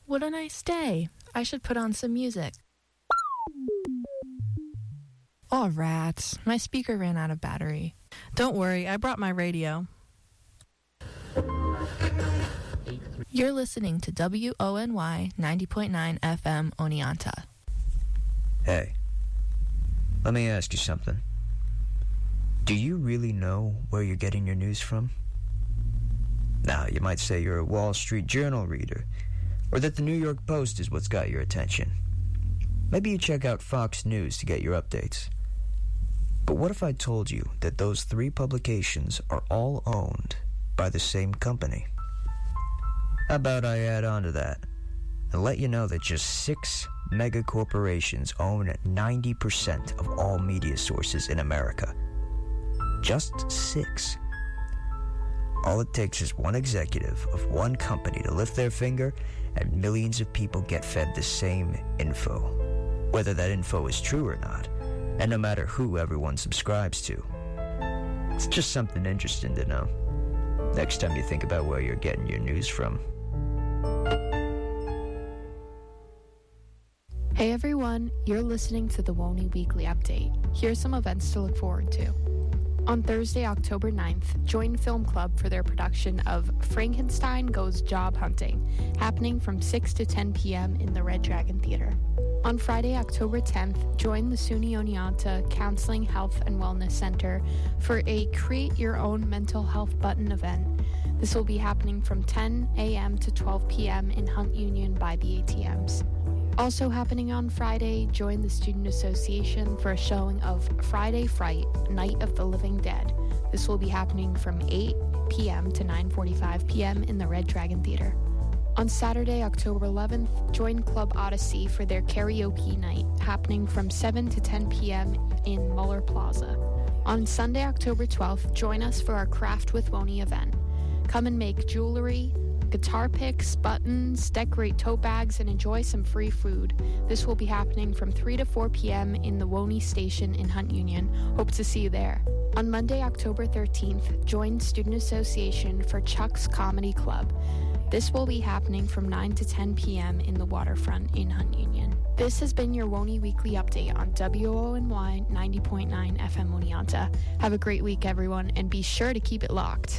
What a nice day. I should put on some music. Oh, rats. My speaker ran out of battery. Don't worry, I brought my radio. You're listening to WONY 90.9 FM Oneonta. Hey, let me ask you something. Do you really know where you're getting your news from? Now, you might say you're a Wall Street Journal reader, or that the New York Post is what's got your attention. Maybe you check out Fox News to get your updates. But what if I told you that those three publications are all owned by the same company? How about I add on to that and let you know that just 6 mega corporations own 90% of all media sources in America. Just 6. All it takes is one executive of one company to lift their finger, and millions of people get fed the same info, whether that info is true or not, and no matter who everyone subscribes to. It's just something interesting to know. Next time you think about where you're getting your news from. Hey everyone, you're listening to the WONY Weekly Update. Here's some events to look forward to. On Thursday, October 9th, join Film Club for their production of Frankenstein Goes Job Hunting, happening from 6 to 10 p.m. in the Red Dragon Theater. On Friday, October 10th, join the SUNY Oneonta Counseling, Health, and Wellness Center for a Create Your Own Mental Health Button event. This will be happening from 10 a.m. to 12 p.m. in Hunt Union by the ATMs. Also happening on Friday, join the Student Association for a showing of Friday Fright, Night of the Living Dead. This will be happening from 8 p.m. to 9:45 p.m. in the Red Dragon Theater. On Saturday, October 11th, join Club Odyssey for their karaoke night, happening from 7 to 10 p.m. in Muller Plaza. On Sunday, October 12th, join us for our Craft with Wony event. Come and make jewelry, guitar picks, buttons, decorate tote bags, and enjoy some free food. This will be happening from 3 to 4 p.m. in the Wony Station in Hunt Union. Hope to see you there. On Monday, October 13th, join Student Association for Chuck's Comedy Club. This will be happening from 9 to 10 p.m. in the Waterfront in Hunt Union. This has been your WONY Weekly Update on WONY 90.9 FM Oneonta. Have a great week, everyone, and be sure to keep it locked.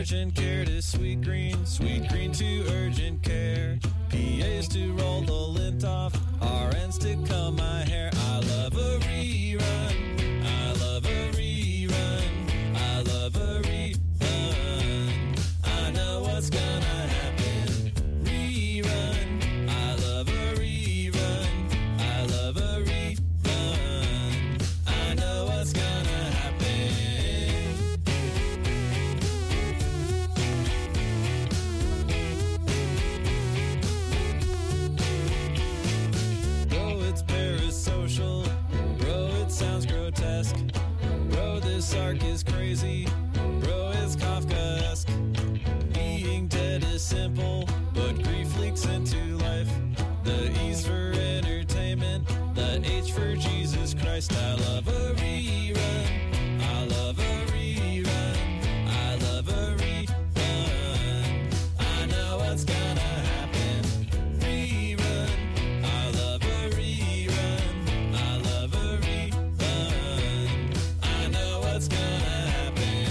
urgent care to sweet green to urgent care. PAs to roll the lint off, RNs to comb my hair. I love a rerun, I love a rerun, I love a rerun. I know what's gonna happen. Rerun, I love a rerun, I love a rerun. I know what's gonna happen. Bro, it's parasocial. Bro, it sounds grotesque. Bro, this arc is crazy. Bro, it's Kafkaesque. Being dead is simple, but grief leaks into life. The E's for entertainment, the H for Jesus Christ. I love a rerun, I love a rerun, I love a rerun. I know what's gonna happen. Rerun, I love a rerun, I love a rerun. I know what's gonna happen.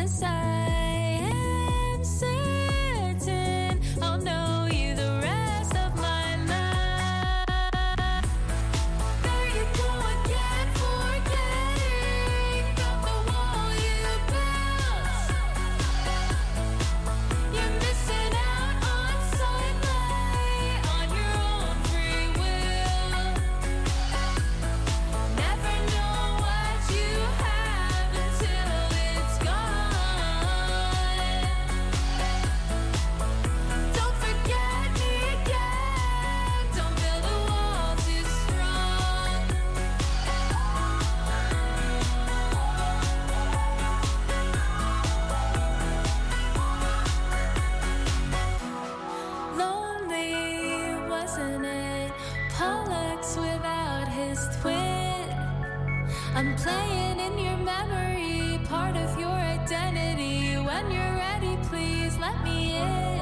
'cause I am certain I'll know you the rest of my life. There you go again, forgetting about the wall you built. You're missing out on sunlight on your own free will. Never know what you have until it's gone. Don't forget me again. Don't build a wall too strong. Lonely, wasn't it? Pollux without his twin. I'm playing in your memory, part of your identity. When you're ready, please let me in.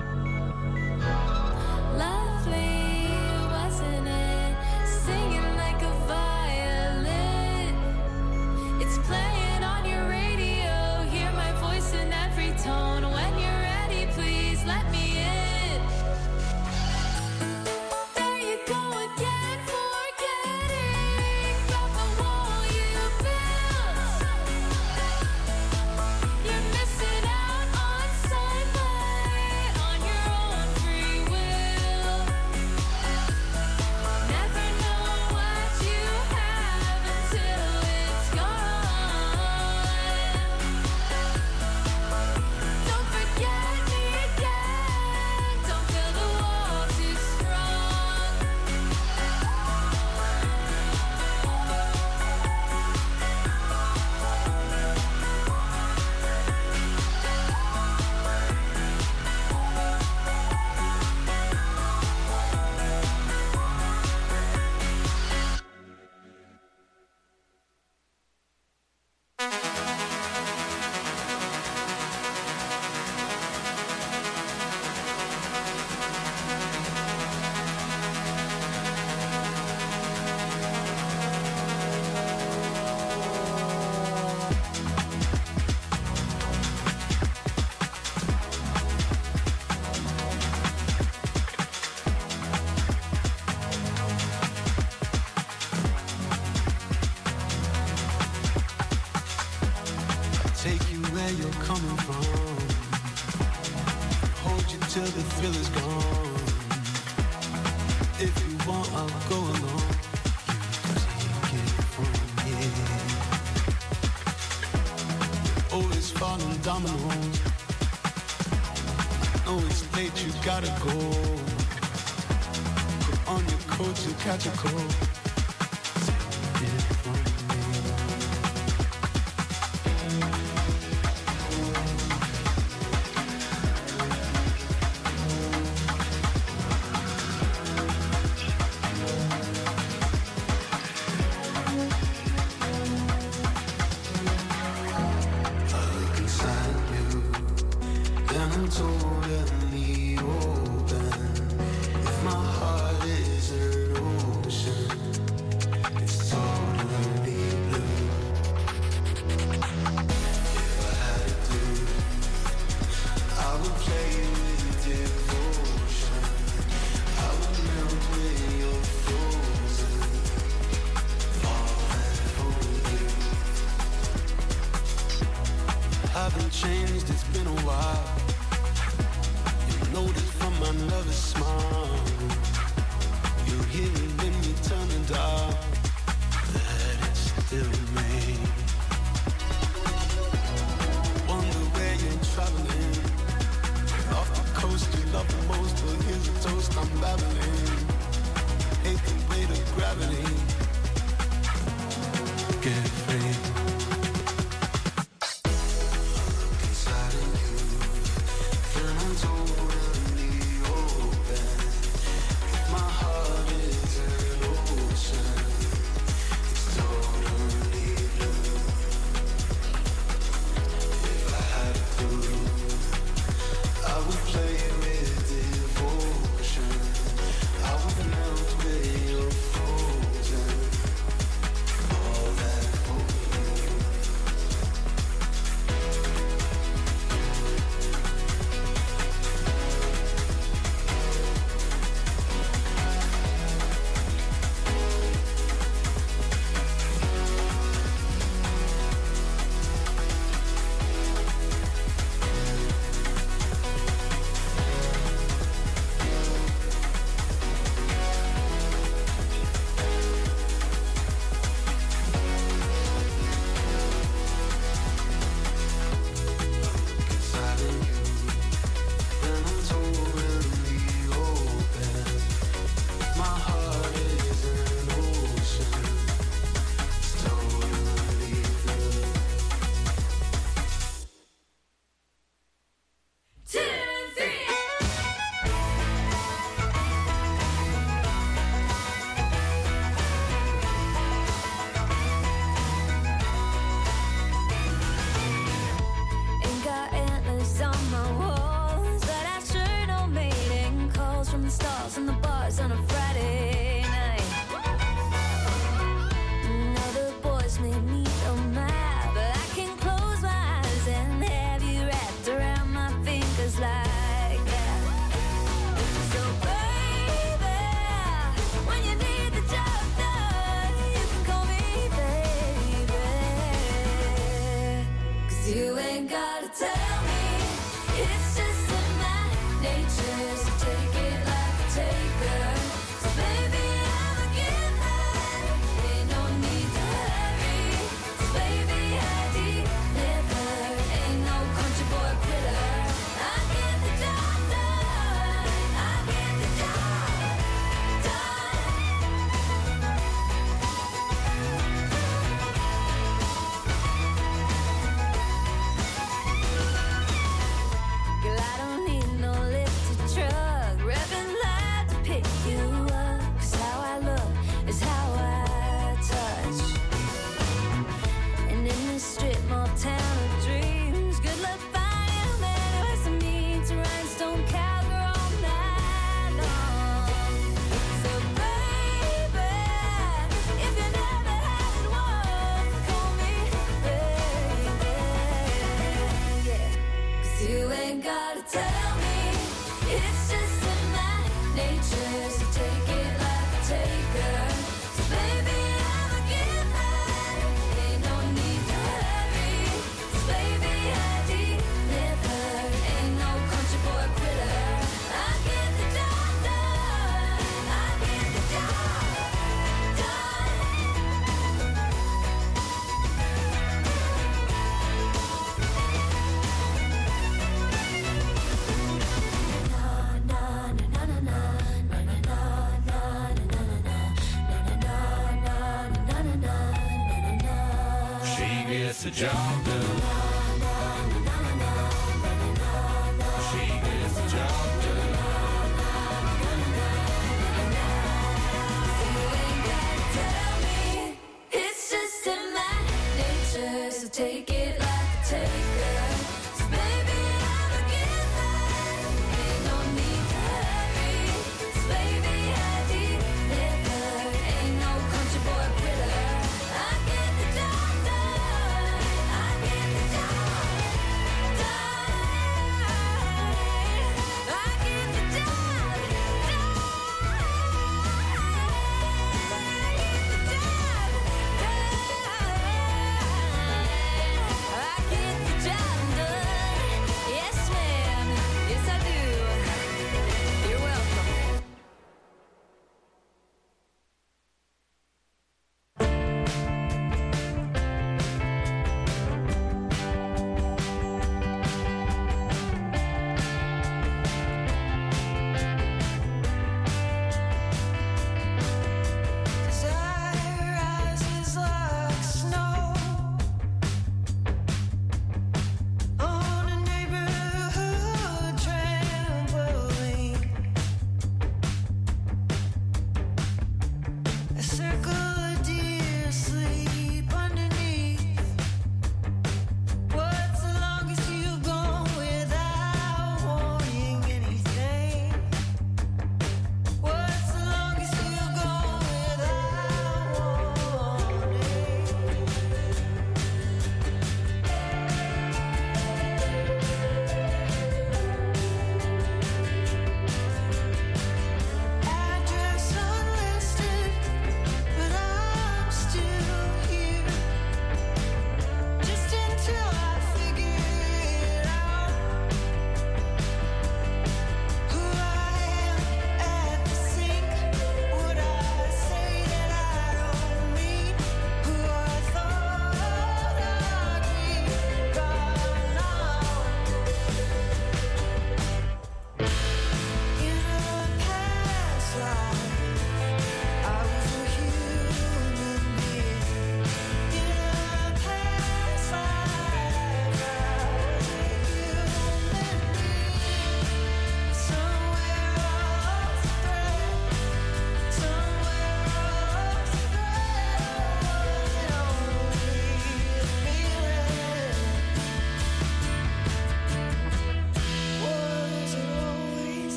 Lovely, wasn't it? Singing like a violin. It's playing on your radio. Hear my voice in every tone. When you're ready, please let me in. There you go again, forgetting about the wall you built. You're missing out on sunlight on your own free will. Never know what you have until it's gone. Don't forget me again. Don't build a wall too strong. Take you where you're coming from. Hold you till the thrill is gone. If you want, I'll go along. You take it from here. Always falling dominoes. I know it's late, you gotta go. Put on your coat to catch a cold. Take it from me. I'm totally open. If my heart is an ocean, it's totally blue. If I had to, I would play with devotion. I would melt when you're frozen, falling for you. Haven't changed, it's been a while. Notice from my nervous smile, you hear me when you turn the dial, that it's still me. Wonder where you're traveling. Off the coast you love the most, but here's a toast I'm babbling. Hate the weight of gravity. Get free. Look inside of you, and I'm told my heart is you ain't gotta tell me. It's just in my nature, so take it like a taker. So baby, I'm a giver, ain't no need to hurry. So baby, I deliver, ain't no country boy quitter. I get the job done, I get the job done. Girl, I don't need no lifted truck, revving loud to pick you up. 'Cause how I look is how I touch. And in this strip mall town of dreams, good luck finding a man who has some means to rhinestone cowgirl all night long. So baby, if you never had one, call me baby, yeah. 'Cause you ain't gotta tell me, it's just in my nature, so take it like a taker. So baby, I'm a giver, ain't no need to hurry. So baby, I deliver, ain't no country boy quitter. I get the job done, I get the job done. She gets the job done. She gets the job done. You ain't gotta tell me, it's just in my nature, so take it like a taker. So baby, I'm a giver, ain't no need to hurry. So baby, I deliver, ain't no country boy quitter. I get the job done, I get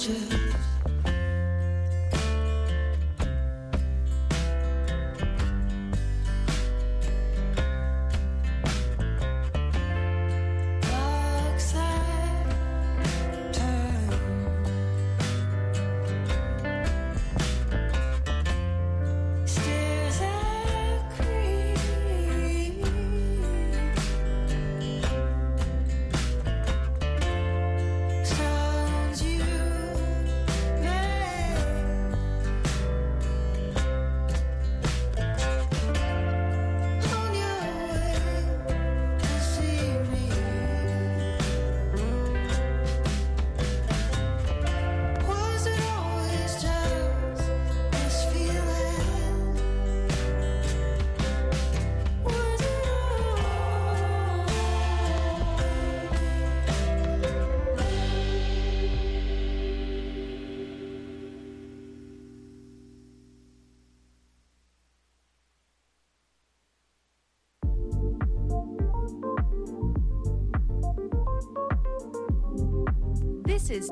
This is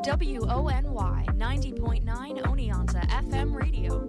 WONY 90.9 Oneonta FM radio.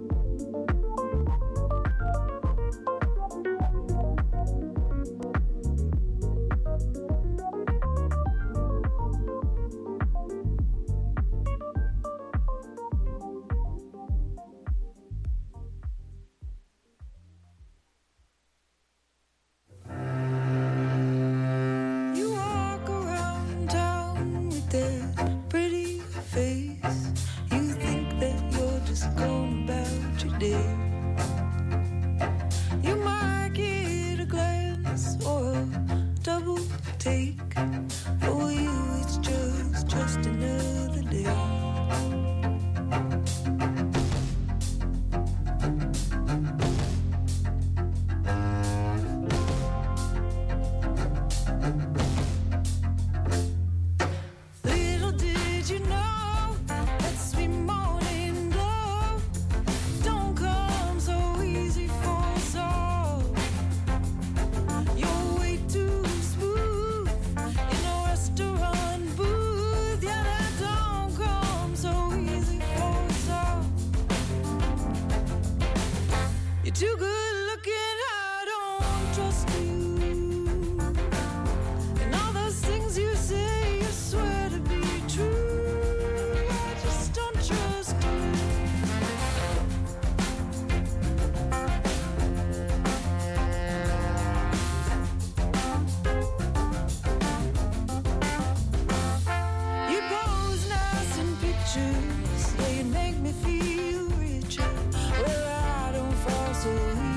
Yeah, you make me feel richer. Well, I don't fall so easy.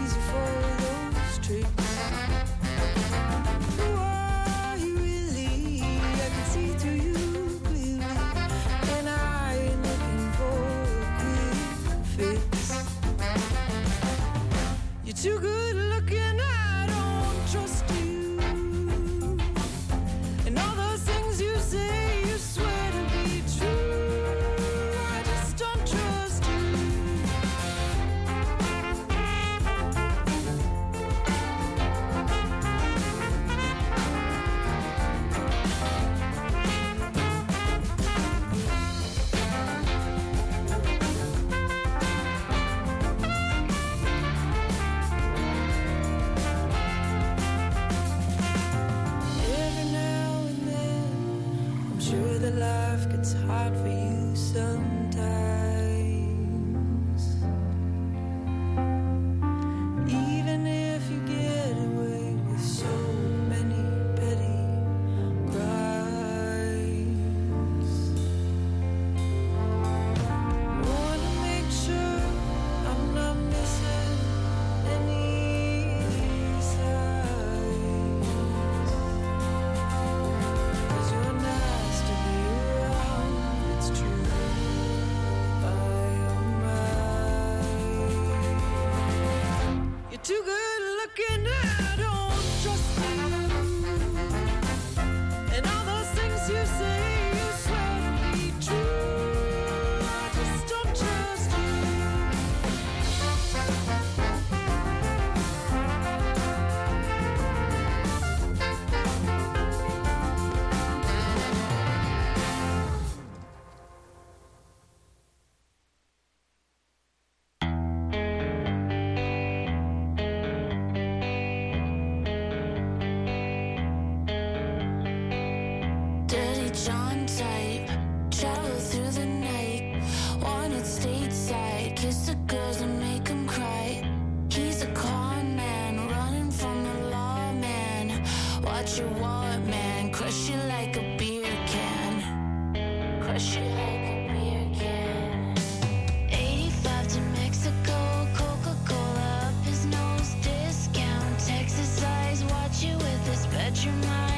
type. Travel through the night, wanted stateside. Kiss the girls and make them cry. He's a con man, running from the law, man. Watch your wallet, man, crush you like a beer can. Crush you like a beer can. 85 to Mexico, Coca-Cola up his nose, discount. Texas eyes, watch you with his bedroom eyes.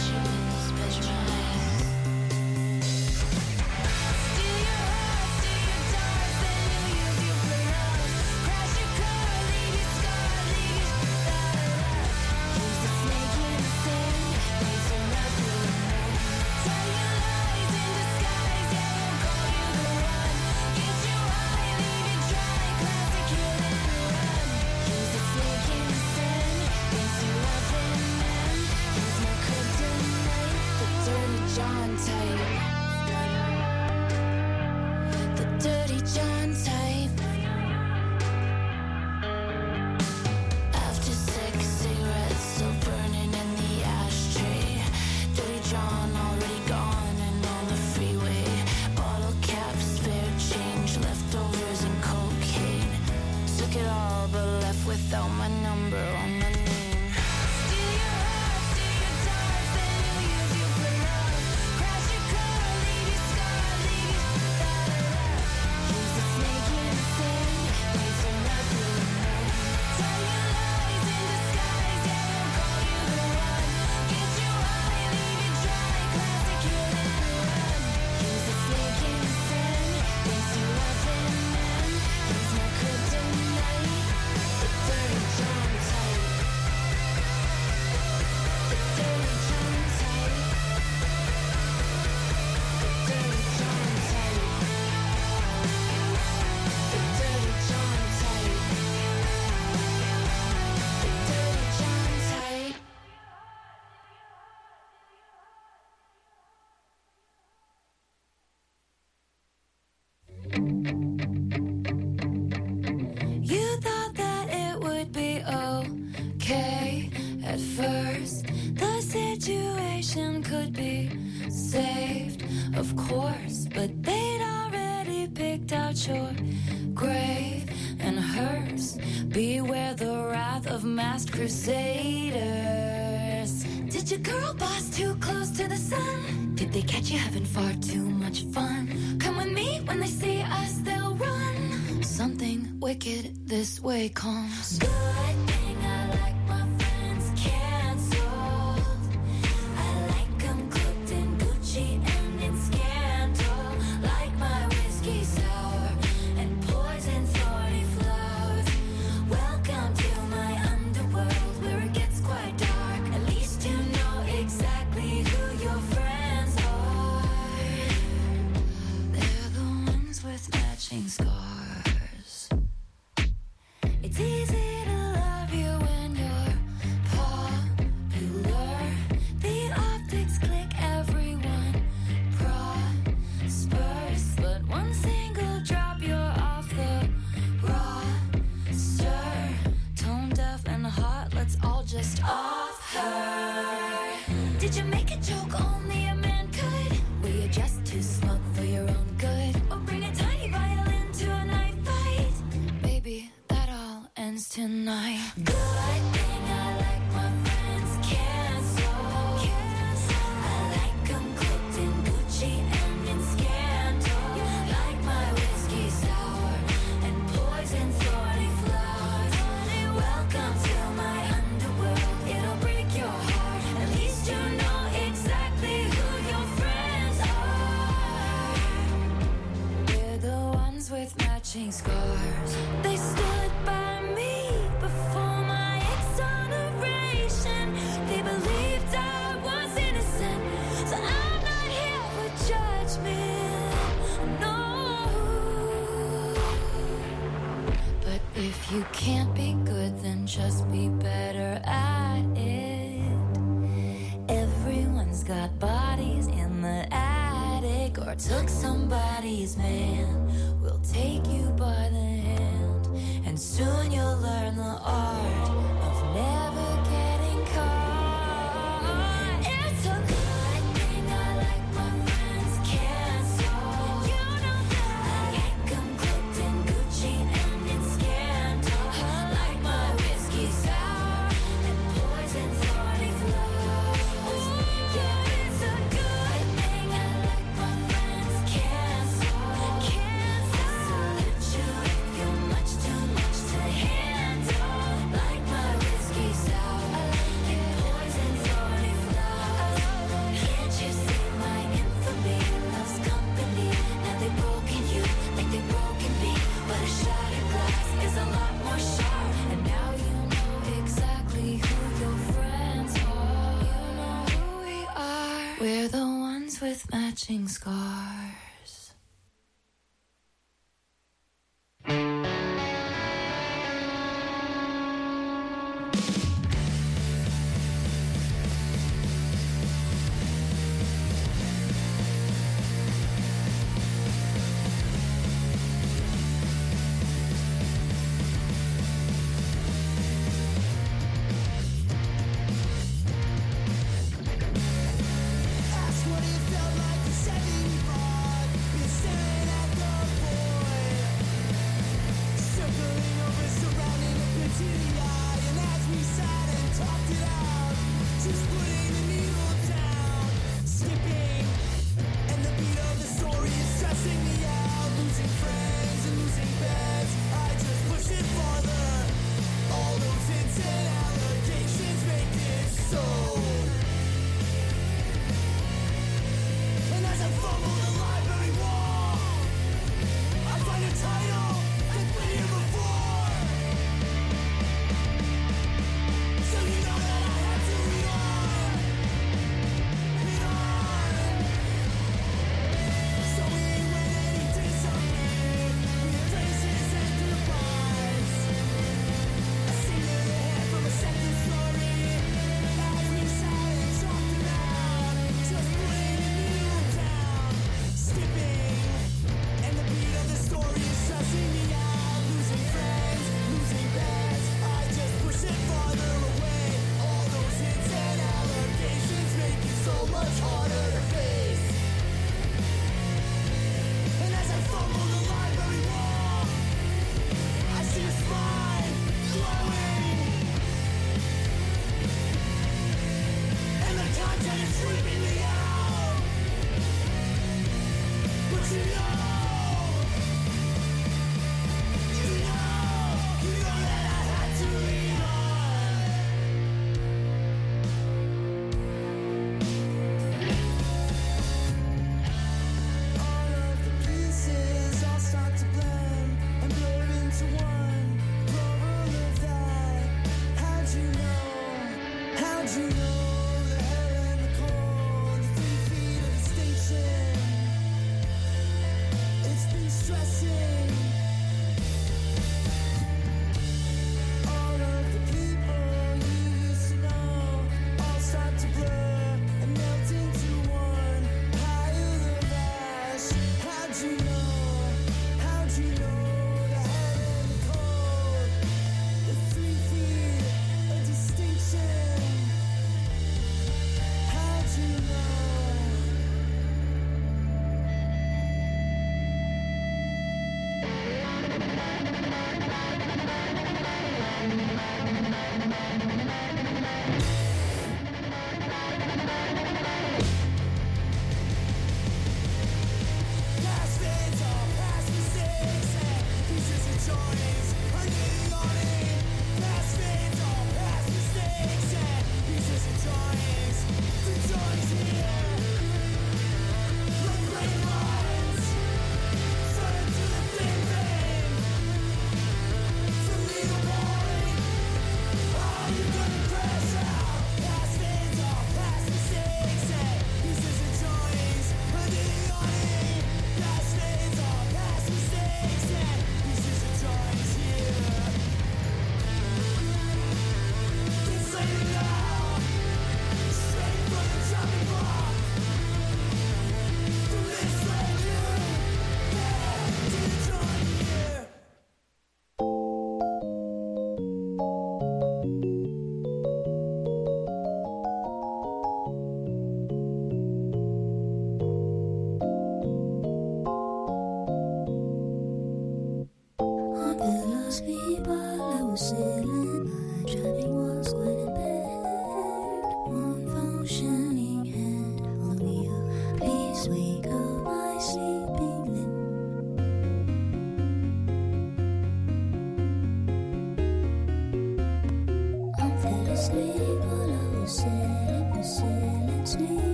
John type. The dirty John type. After 6 cigarettes still burning in the ashtray. Dirty John already gone and on the freeway. Bottle caps, spare change, leftovers and cocaine. Took it all but left without my number on my name. Of course, but they'd already picked out your grave and hers. Beware the wrath of masked crusaders. Did your girl boss too close to the sun? Did they catch you having far too much fun? Come with me, when they see us, they'll run. Something wicked this way comes. Good thing I like my friends canceled. I like them cooked in Gucci and in scandal. Like my whiskey sour and poison thorny flowers. Welcome to my underworld where it gets quite dark. At least you know exactly who your friends are. They're the ones with matching scars. It's easy to love you when you're popular. The optics click, everyone prospers. But one single drop, you're off the roster. Tone deaf and hot, let's all just off her. Did you make a joke only a man could? Were you just too smug for your own good? Or bring a tiny violin to a knife fight? Baby, that all ends tonight. Good thing I like my friends canceled. I like them cooked in Gucci and in scandal. Like my whiskey sour and poison thorny flowers. Welcome to my underworld, it'll break your heart. At least you know exactly who your friends are. We're the ones with matching scars. They stood by me before my exoneration. They believed I was innocent, so I'm not here for judgment. No. But if you can't be good, then just be better at it. Everyone's got bodies in the attic, or took somebody's man. We'll take you by the hand, and soon you'll learn the art of never getting caught. It's a good thing I like my friends matching scars.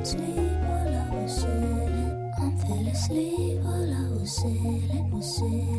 Sleep, all I was saying,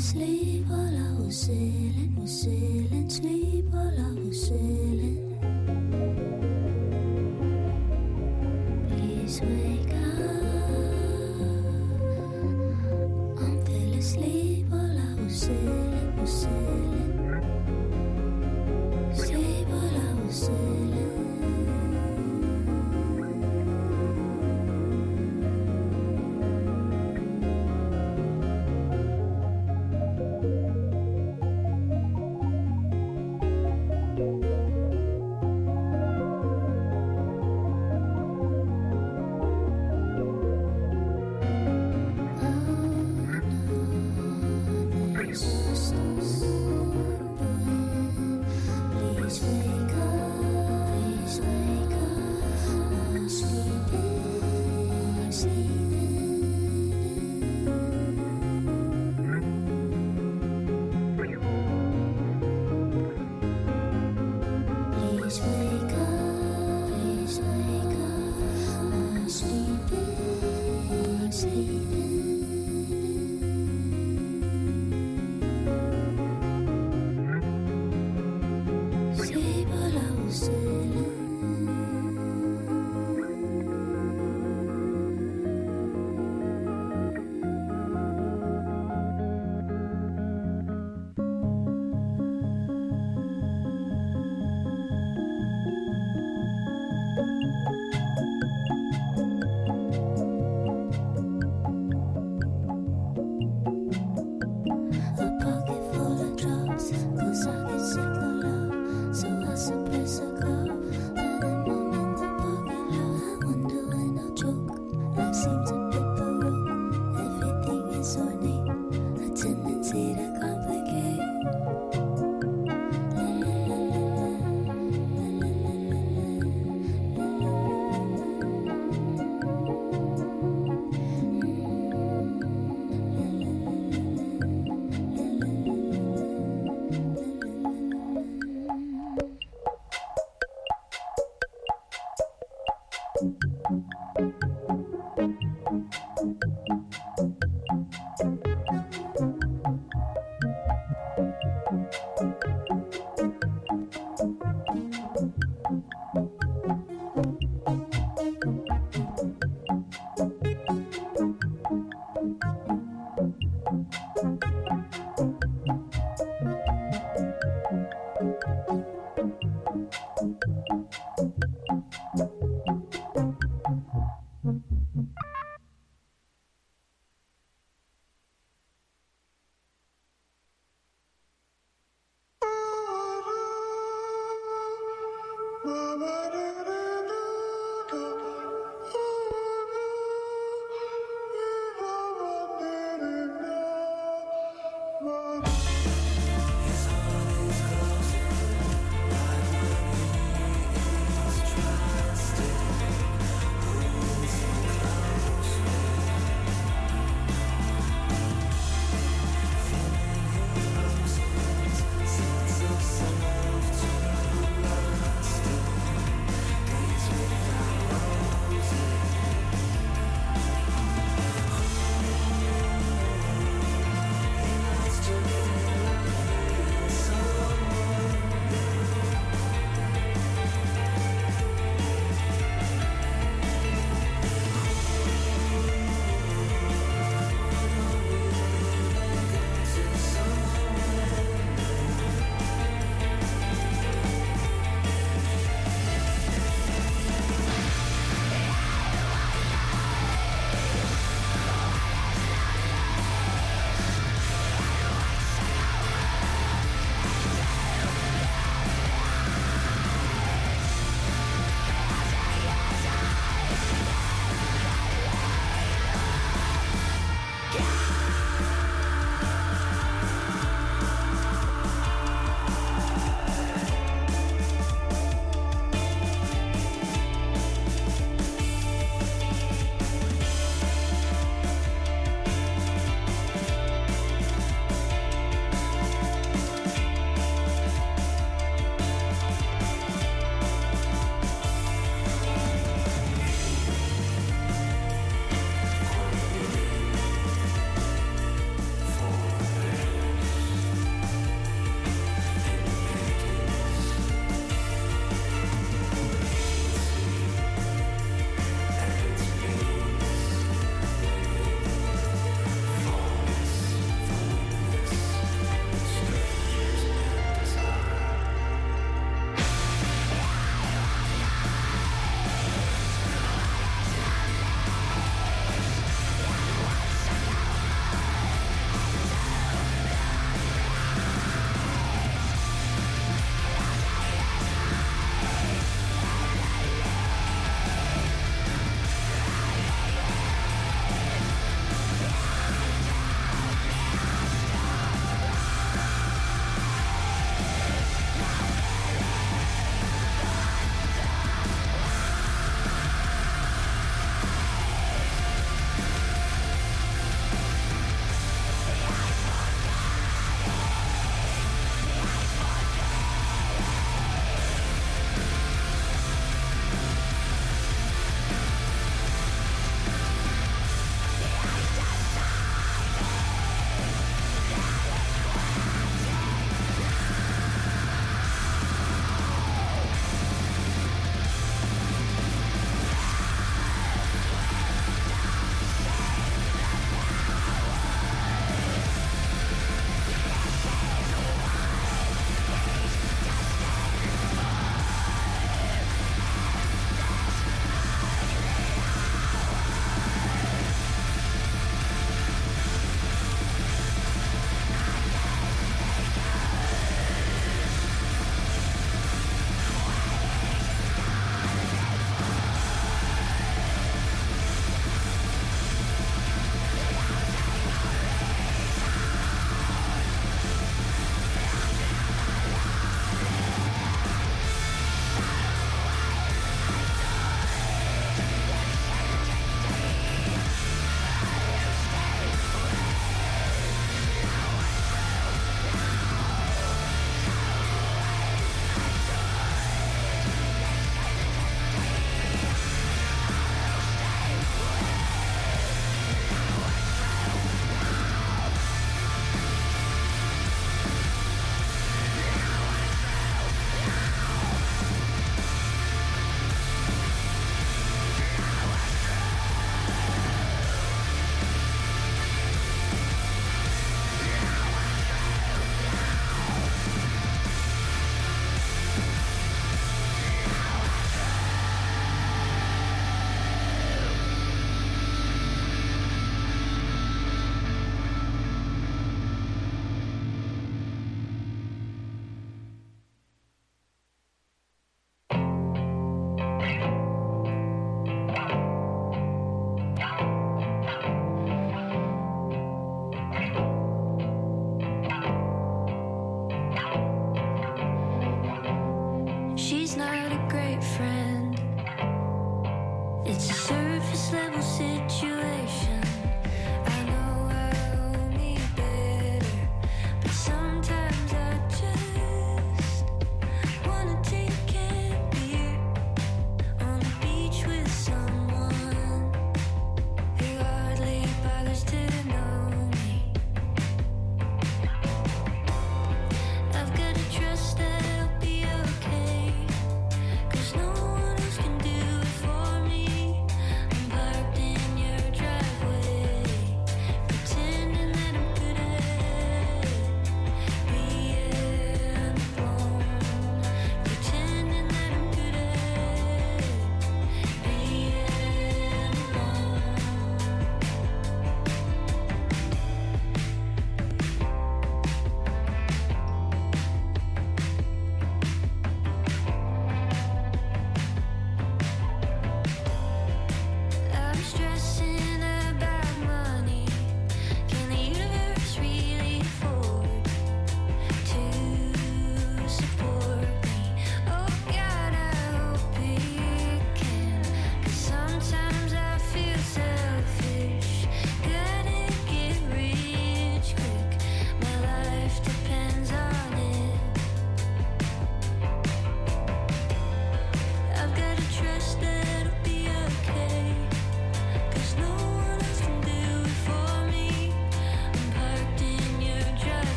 Sleep while I was sailing, sleep while I was sailing. Please wake up. I'm still asleep while I was sailing, sleep while I was sailing.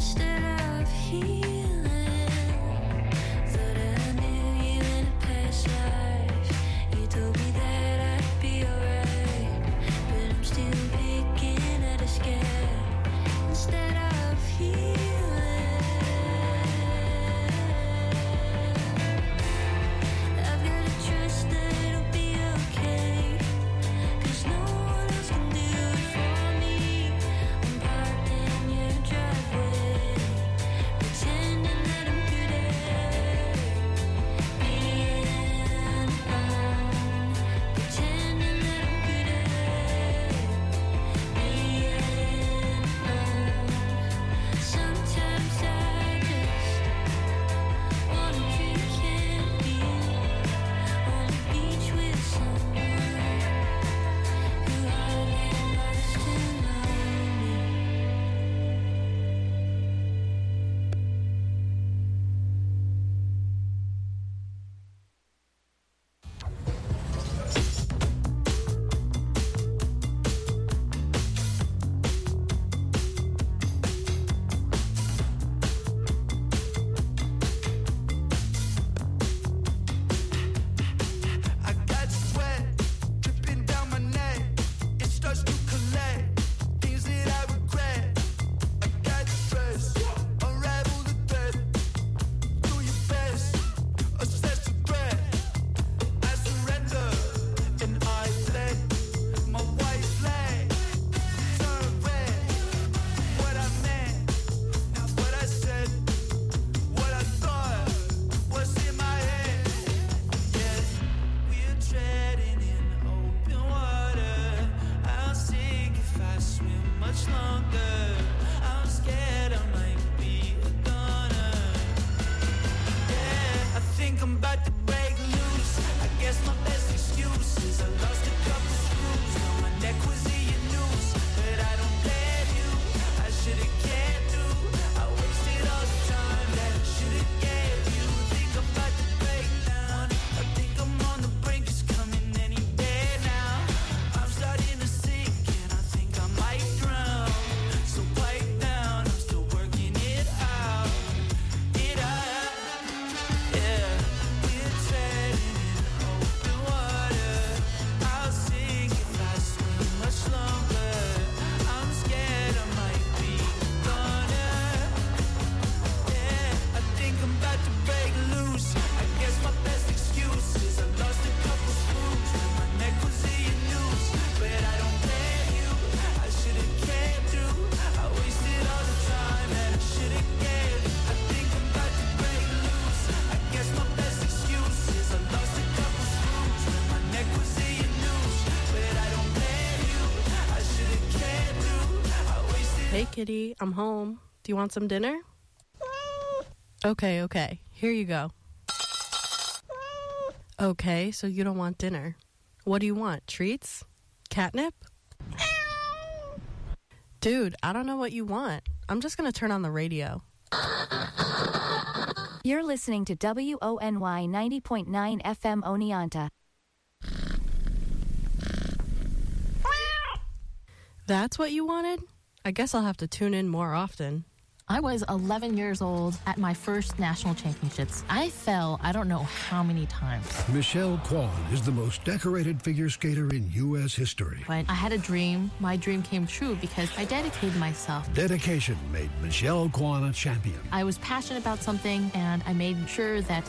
Hey, kitty, I'm home. Do you want some dinner? Okay. Here you go. Okay, so you don't want dinner. What do you want? Treats? Catnip? Dude, I don't know what you want. I'm just gonna turn on the radio. You're listening to WONY 90.9 FM Oneonta. That's what you wanted? I guess I'll have to tune in more often. I was 11 years old at my first national championships. I fell I don't know how many times. Michelle Kwan is the most decorated figure skater in U.S. history. But I had a dream. My dream came true because I dedicated myself. Dedication made Michelle Kwan a champion. I was passionate about something, and I made sure that